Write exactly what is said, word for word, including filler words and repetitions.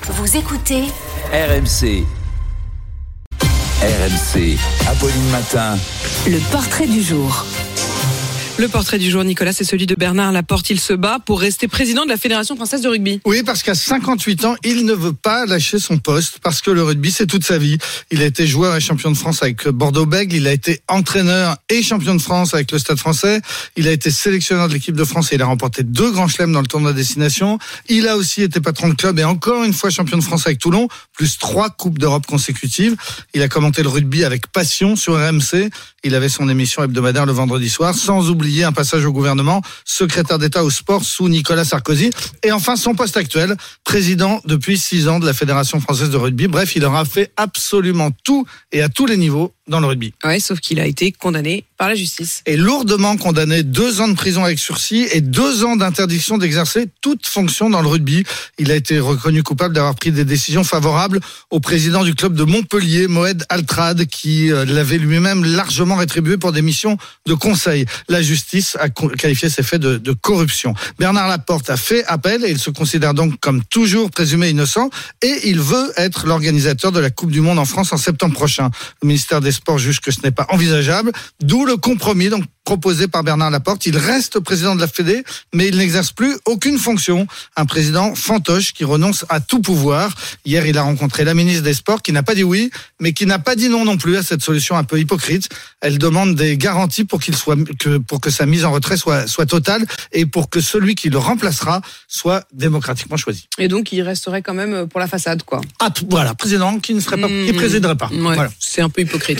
Vous écoutez R M C. R M C, Apolline Matin. Le portrait du jour. Le portrait du jour, Nicolas, c'est celui de Bernard Laporte. Il se bat pour rester président de la Fédération française de rugby. Oui, parce qu'à cinquante-huit ans, il ne veut pas lâcher son poste, parce que le rugby, c'est toute sa vie. Il a été joueur et champion de France avec Bordeaux-Bègles. Il a été entraîneur et champion de France avec le Stade français. Il a été sélectionneur de l'équipe de France et il a remporté deux grands chelems dans le tournoi Destination. Il a aussi été patron de club et encore une fois champion de France avec Toulon, plus trois Coupes d'Europe consécutives. Il a commenté le rugby avec passion sur R M C. Il avait son émission hebdomadaire le vendredi soir, sans oublier un passage au gouvernement, secrétaire d'État au sport sous Nicolas Sarkozy. Et enfin, son poste actuel, président depuis six ans de la Fédération française de rugby. Bref, il aura fait absolument tout et à tous les niveaux dans le rugby. Ouais, sauf qu'il a été condamné par la justice. Et lourdement condamné, deux ans de prison avec sursis et deux ans d'interdiction d'exercer toute fonction dans le rugby. Il a été reconnu coupable d'avoir pris des décisions favorables au président du club de Montpellier, Moed Altrad, qui l'avait lui-même largement rétribué pour des missions de conseil. La justice a qualifié ces faits de, de corruption. Bernard Laporte a fait appel et il se considère donc comme toujours présumé innocent et il veut être l'organisateur de la Coupe du Monde en France en septembre prochain. Le ministère des Sports juge que ce n'est pas envisageable, d'où le compromis donc proposé par Bernard Laporte. Il reste président de la Fédé, mais il n'exerce plus aucune fonction. Un président fantoche qui renonce à tout pouvoir. Hier, il a rencontré la ministre des Sports qui n'a pas dit oui, mais qui n'a pas dit non non plus à cette solution un peu hypocrite. Elle demande des garanties pour qu'il soit, que, pour que sa mise en retrait soit, soit totale et pour que celui qui le remplacera soit démocratiquement choisi. Et donc, il resterait quand même pour la façade, quoi. Ah, voilà, président qui ne serait pas, mmh. qui présiderait pas. Ouais, voilà. C'est un peu hypocrite.